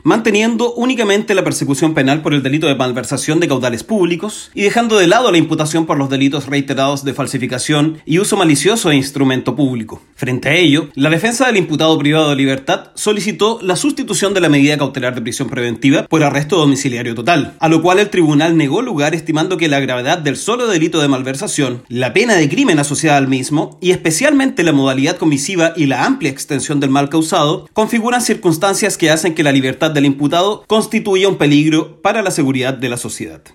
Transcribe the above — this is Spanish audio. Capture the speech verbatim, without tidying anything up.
manteniendo únicamente la persecución penal por el delito de malversación de caudales públicos y dejando de lado la imputación por los delitos reiterados de falsificación y uso malicioso de instrumento público. Frente a ello, la defensa del imputado privado de libertad solicitó la sustitución de la medida cautelar de prisión preventiva por arresto domiciliario total, a lo cual el tribunal negó lugar estimando que la gravedad del solo delito de malversación, la pena de crimen asociada al mismo y especialmente la modalidad comisiva y la amplia extensión del mal causado configuran circunstancias que hacen que la libertad del imputado constituye un peligro para la seguridad de la sociedad.